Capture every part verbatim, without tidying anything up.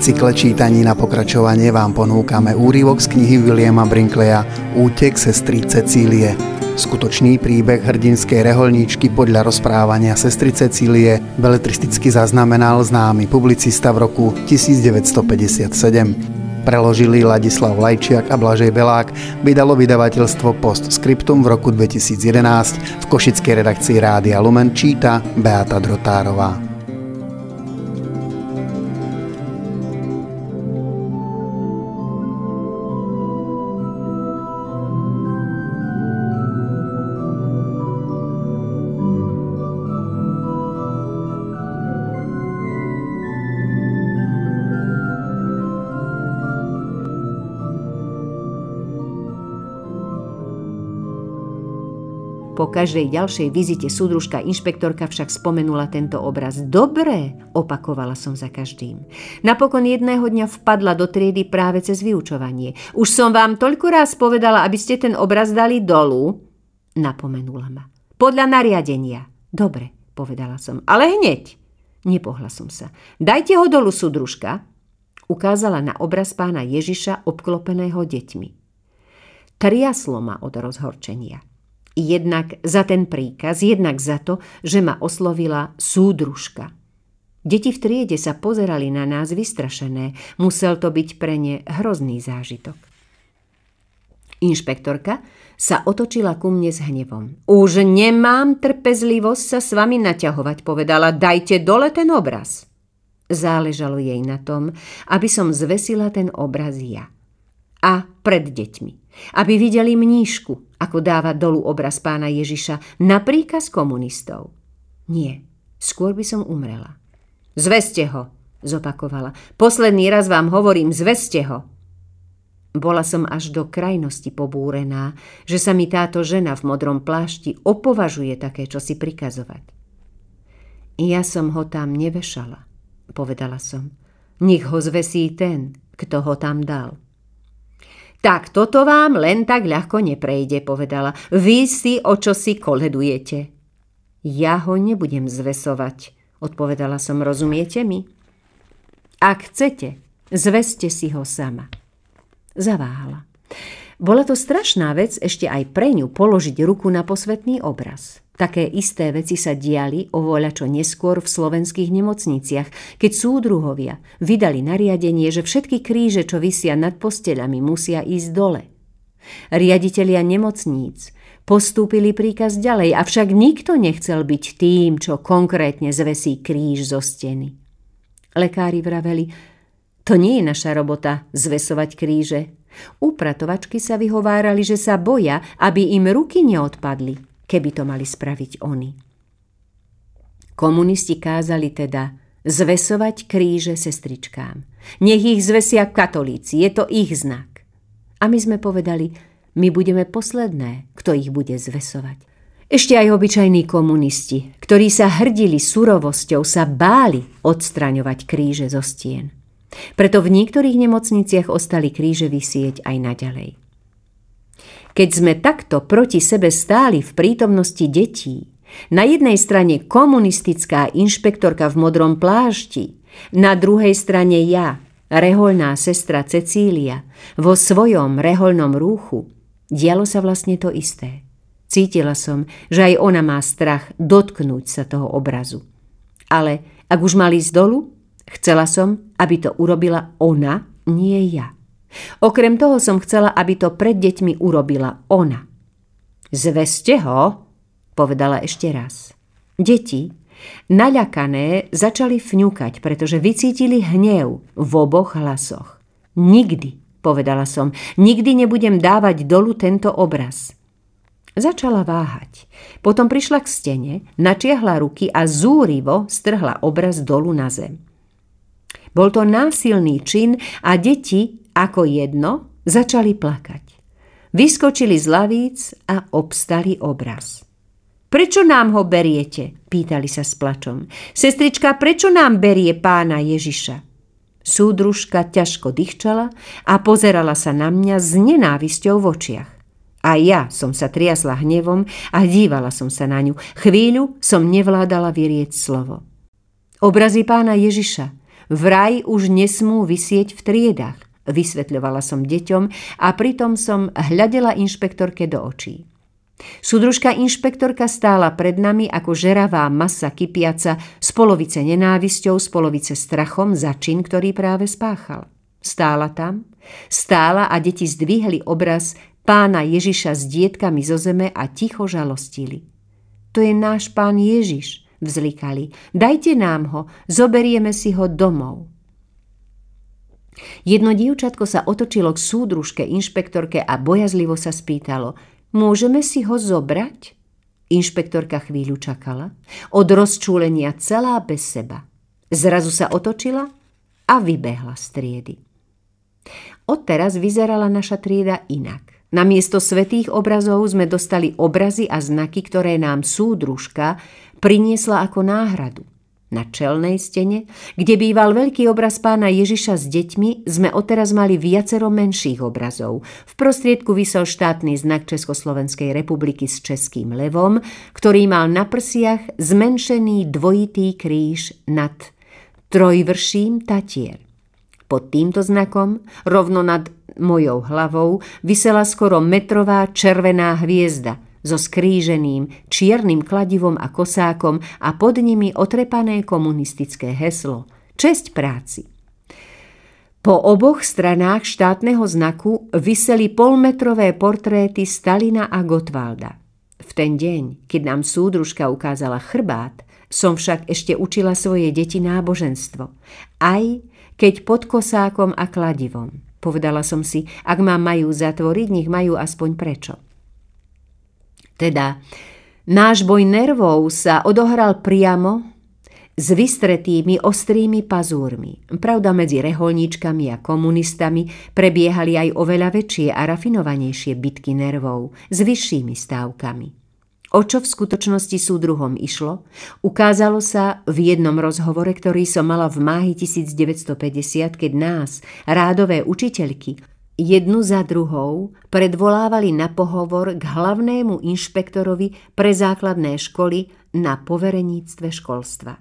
cykle čítaní na pokračovanie vám ponúkame úryvok z knihy Williama Brinkleya Útek sestry Cecílie. Skutočný príbeh hrdinskej reholníčky podľa rozprávania sestry Cecílie beletristicky zaznamenal známy publicista v roku devätnásťstopäťdesiatsedem. Preložili Ladislav Lajčiak a Blažej Belák, vydalo vydavateľstvo Postscriptum v roku dvetisícjedenásť, v košickej redakcii Rádia Lumen číta Beata Drotárová. Po každej ďalšej vizite súdružka inšpektorka však spomenula tento obraz. Dobre, opakovala som za každým. Napokon jedného dňa vpadla do triedy práve cez vyučovanie. Už som vám toľko raz povedala, aby ste ten obraz dali dolu. Napomenula ma. Podľa nariadenia. Dobre, povedala som, ale hneď. Nepohla som sa. Dajte ho dolu, súdružka. Ukázala na obraz pána Ježiša obklopeného deťmi. Triaslo ma od rozhorčenia. Jednak za ten príkaz, jednak za to, že ma oslovila súdružka. Deti v triede sa pozerali na nás vystrašené. Musel to byť pre ne hrozný zážitok. Inšpektorka sa otočila ku mne s hnevom. Už nemám trpezlivosť sa s vami naťahovať, povedala. Dajte dole ten obraz. Záležalo jej na tom, aby som zvesila ten obraz ja. A pred deťmi. Aby videli mníšku, ako dáva dolu obraz pána Ježiša na príkaz komunistov. Nie, skôr by som umrela. Zveste ho, zopakovala. Posledný raz vám hovorím, zveste ho. Bola som až do krajnosti pobúrená, že sa mi táto žena v modrom plášti opovažuje také čosi prikazovať. Ja som ho tam nevešala, povedala som. Nech ho zvesí ten, kto ho tam dal. Tak toto vám len tak ľahko neprejde, povedala. Vy si o čo si koledujete. Ja ho nebudem zvesovať, odpovedala som, rozumiete mi? Ak chcete, zveste si ho sama. Zaváhala. Bola to strašná vec ešte aj pre ňu položiť ruku na posvätný obraz. Také isté veci sa diali ovoľačo neskôr v slovenských nemocniciach, keď súdruhovia vydali nariadenie, že všetky kríže, čo visia nad posteľami, musia ísť dole. Riaditelia nemocníc postúpili príkaz ďalej, avšak nikto nechcel byť tým, čo konkrétne zvesí kríž zo steny. Lekári vraveli, to nie je naša robota zvesovať kríže. Upratovačky sa vyhovárali, že sa boja, aby im ruky neodpadli, keby to mali spraviť oni. Komunisti kázali teda zvesovať kríže sestričkám. Nech ich zvesia katolíci, je to ich znak. A my sme povedali, my budeme posledné, kto ich bude zvesovať. Ešte aj obyčajní komunisti, ktorí sa hrdili surovosťou, sa báli odstraňovať kríže zo stien. Preto v niektorých nemocniciach ostali kríže visieť aj naďalej. Keď sme takto proti sebe stáli v prítomnosti detí, na jednej strane komunistická inšpektorka v modrom plášti, na druhej strane ja, rehoľná sestra Cecília, vo svojom rehoľnom rúchu, dialo sa vlastne to isté. Cítila som, že aj ona má strach dotknúť sa toho obrazu. Ale ak už mal ísť dolu, chcela som, aby to urobila ona, nie ja. Okrem toho som chcela, aby to pred deťmi urobila ona. Zveste ho, povedala ešte raz. Deti, naľakané, začali fňukať, pretože vycítili hnev v oboch hlasoch. Nikdy, povedala som, nikdy nebudem dávať dolu tento obraz. Začala váhať. Potom prišla k stene, načiahla ruky a zúrivo strhla obraz dolu na zem. Bol to násilný čin a deti, ako jedno, začali plakať. Vyskočili z lavíc a obstali obraz. Prečo nám ho beriete? Pýtali sa s plačom. Sestrička, prečo nám berie pána Ježiša? Súdružka ťažko dychčala a pozerala sa na mňa s nenávisťou v očiach. A ja som sa triasla hnevom a dívala som sa na ňu. Chvíľu som nevládala vyrieť slovo. Obrazy pána Ježiša vraj už nesmú visieť v triedach. Vysvetľovala som deťom a pritom som hľadela inšpektorke do očí. Súdružka inšpektorka stála pred nami ako žeravá masa kypiaca, z polovice nenávisťou, z polovice strachom za čin, ktorý práve spáchal. Stála tam, stála a deti zdvihli obraz Pána Ježiša s dietkami zo zeme a ticho žalostili. To je náš Pán Ježiš, vzlikali. Dajte nám ho, zoberieme si ho domov. Jedno dievčatko sa otočilo k súdružke inšpektorke a bojazlivo sa spýtalo: Môžeme si ho zobrať? Inšpektorka chvíľu čakala, od rozčúlenia celá bez seba. Zrazu sa otočila a vybehla z triedy. Odteraz vyzerala naša trieda inak. Namiesto svätých obrazov sme dostali obrazy a znaky, ktoré nám súdružka priniesla ako náhradu. Na čelnej stene, kde býval veľký obraz Pána Ježiša s deťmi, sme odteraz mali viacero menších obrazov. V prostriedku visel štátny znak Československej republiky s českým levom, ktorý mal na prsiach zmenšený dvojitý kríž nad trojvrším Tatier. Pod týmto znakom, rovno nad mojou hlavou, visela skoro metrová červená hviezda so skríženým čiernym kladivom a kosákom a pod nimi otrepané komunistické heslo Česť práci. Po oboch stranách štátneho znaku viseli polmetrové portréty Stalina a Gottwalda. V ten deň, keď nám súdružka ukázala chrbát, som však ešte učila svoje deti náboženstvo. Aj keď pod kosákom a kladivom. Povedala som si, ak ma majú zatvoriť, nech majú aspoň prečo. Teda, náš boj nervov sa odohral priamo s vystretými ostrými pazúrmi. Pravda, medzi reholníčkami a komunistami prebiehali aj oveľa väčšie a rafinovanejšie bitky nervov s vyššími stávkami. O čo v skutočnosti súdruhom išlo, ukázalo sa v jednom rozhovore, ktorý som mala v máji devätnásťstopäťdesiat, keď nás, rádové učiteľky, jednu za druhou predvolávali na pohovor k hlavnému inšpektorovi pre základné školy na povereníctve školstva.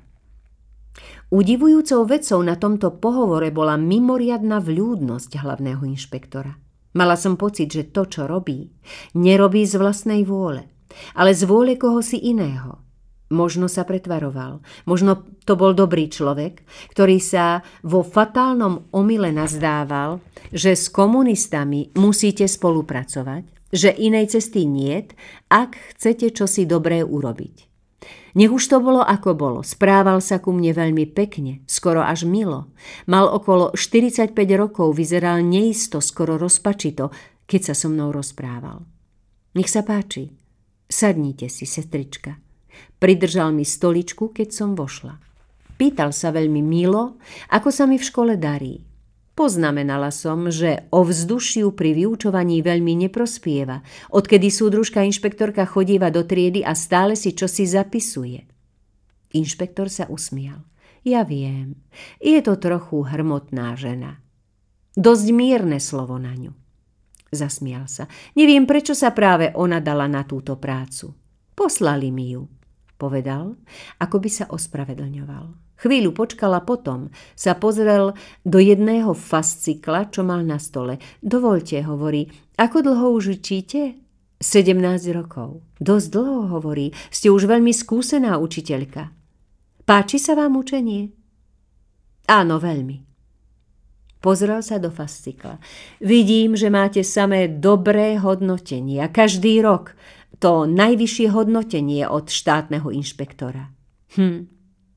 Udivujúcou vecou na tomto pohovore bola mimoriadna vľúdnosť hlavného inšpektora. Mala som pocit, že to, čo robí, nerobí z vlastnej vôle, ale z vôle kohosi iného. Možno sa pretvaroval, možno to bol dobrý človek, ktorý sa vo fatálnom omyle nazdával, že s komunistami musíte spolupracovať, že inej cesty niet, ak chcete čosi dobré urobiť. Nech už to bolo ako bolo, správal sa ku mne veľmi pekne, skoro až milo. Mal okolo štyridsaťpäť rokov, vyzeral neisto, skoro rozpačito, keď sa so mnou rozprával. Nech sa páči. Sadnite si, sestrička. Pridržal mi stoličku, keď som vošla. Pýtal sa veľmi milo, ako sa mi v škole darí. Poznamenala som, že o vzdušiu pri vyučovaní veľmi neprospieva, odkedy súdružka inšpektorka chodíva do triedy a stále si čosi zapisuje. Inšpektor sa usmial. Ja viem, je to trochu hrmotná žena. Dosť mierne slovo na ňu. Zasmial sa. Neviem, prečo sa práve ona dala na túto prácu. Poslali mi ju, povedal, ako by sa ospravedlňoval. Chvíľu počkal a potom sa pozrel do jedného fascikla, čo mal na stole. Dovoľte, hovorí, ako dlho už učíte? sedemnásť rokov. Dosť dlho, hovorí, ste už veľmi skúsená učiteľka. Páči sa vám učenie? Áno, veľmi. Pozrel sa do fascikla. Vidím, že máte samé dobré hodnotenie a každý rok to najvyššie hodnotenie od štátneho inšpektora. Hm.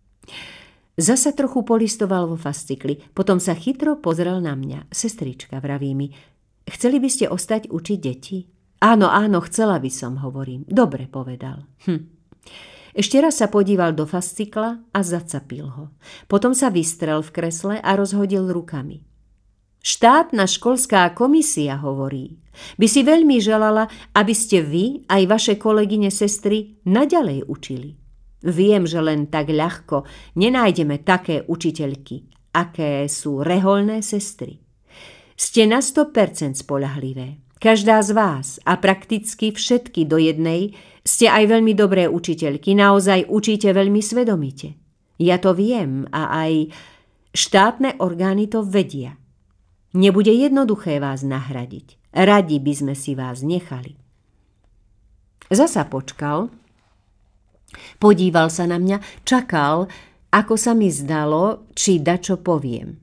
Zasa trochu polistoval vo fascikli, potom sa chytro pozrel na mňa. Sestrička, vraví mi, chceli by ste ostať učiť deti? Áno, áno, chcela by som, hovorím. Dobre, povedal. Hm. Ešte raz sa podíval do fascikla a zacapil ho. Potom sa vystrel v kresle a rozhodil rukami. Štátna školská komisia, hovorí, by si veľmi želala, aby ste vy aj vaše kolegyne sestry naďalej učili. Viem, že len tak ľahko nenájdeme také učiteľky, aké sú reholné sestry. Ste na sto percent spoľahlivé. Každá z vás a prakticky všetky do jednej ste aj veľmi dobré učiteľky, naozaj učíte veľmi svedomite. Ja to viem a aj Štátne orgány to vedia. Nebude jednoduché vás nahradiť. Radi by sme si vás nechali. Zasa počkal, podíval sa na mňa, čakal, ako sa mi zdalo, či dačo poviem.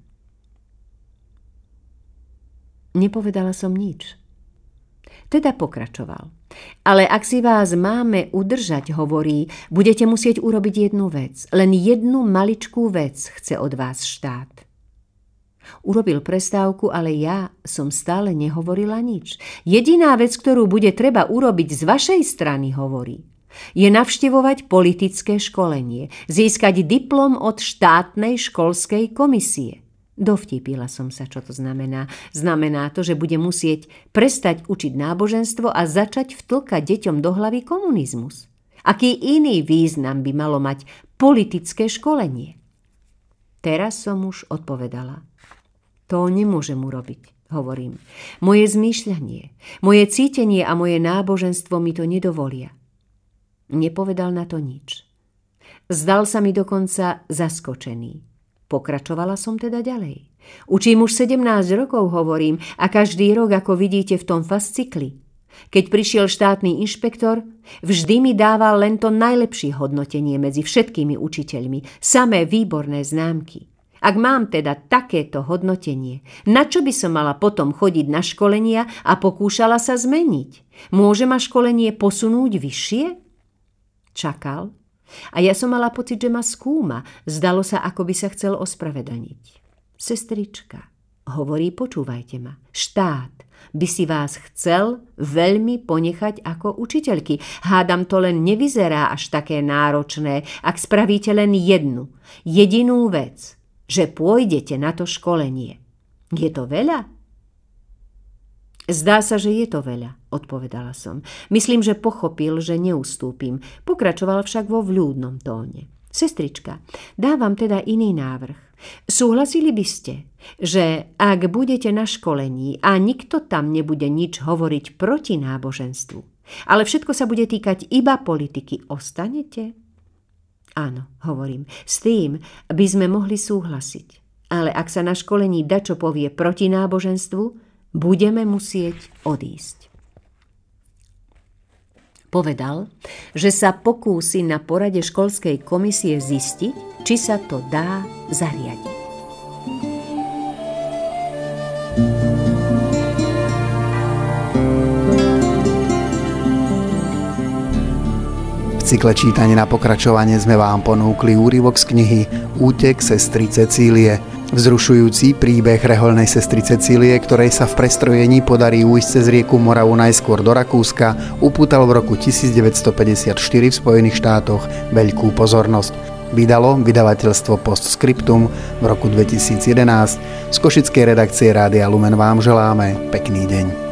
Nepovedala som nič. Teda pokračoval. Ale ak si vás máme udržať, hovorí, budete musieť urobiť jednu vec. Len jednu maličkú vec chce od vás štát. Urobil prestávku, ale ja som stále nehovorila nič. Jediná vec, ktorú bude treba urobiť z vašej strany, hovorí, je navštevovať politické školenie, získať diplom od štátnej školskej komisie. Dovtípila som sa, čo to znamená. Znamená to, že bude musieť prestať učiť náboženstvo a začať vtlkať deťom do hlavy komunizmus. Aký iný význam by malo mať politické školenie? Teraz som už odpovedala. To nemôžem urobiť, hovorím. Moje zmýšľanie, moje cítenie a moje náboženstvo mi to nedovolia. Nepovedal na to nič. Zdal sa mi dokonca zaskočený. Pokračovala som teda ďalej. Učím už sedemnásť rokov, hovorím, a každý rok, ako vidíte v tom fascikli. Keď prišiel štátny inšpektor, vždy mi dával len to najlepšie hodnotenie medzi všetkými učiteľmi, samé výborné známky. Ak mám teda takéto hodnotenie, na čo by som mala potom chodiť na školenia a pokúšala sa zmeniť? Môže ma školenie posunúť vyššie? Čakal. A ja som mala pocit, že ma skúma. Zdalo sa, ako by sa chcel ospravedlniť. Sestrička, hovorí, počúvajte ma. Štát by si vás chcel veľmi ponechať ako učiteľky. Hádam, to len nevyzerá až také náročné, ak spravíte len jednu, jedinú vec, že pôjdete na to školenie. Je to veľa? Zdá sa, že je to veľa, odpovedala som. Myslím, že pochopil, že neustúpim. Pokračoval však vo vľúdnom tóne. Sestrička, dávam teda iný návrh. Súhlasili by ste, že ak budete na školení a nikto tam nebude nič hovoriť proti náboženstvu, ale všetko sa bude týkať iba politiky, ostanete? Áno, hovorím, s tým by sme mohli súhlasiť. Ale ak sa na školení dačo povie proti náboženstvu, budeme musieť odísť. Povedal, že sa pokúsi na porade školskej komisie zistiť, či sa to dá zariadiť. V cykle čítania na pokračovanie sme vám ponúkli úryvok z knihy Útek sestry Cecílie. Vzrušujúci príbeh rehoľnej sestry Cecílie, ktorej sa v prestrojení podarí ujsť cez rieku Moravu najskôr do Rakúska, upútal v roku devätnásťstopäťdesiatštyri v Spojených štátoch veľkú pozornosť. Vydalo vydavateľstvo Postscriptum v roku dvetisícjedenásť. Z košickej redakcie Rádia Lumen vám želáme pekný deň.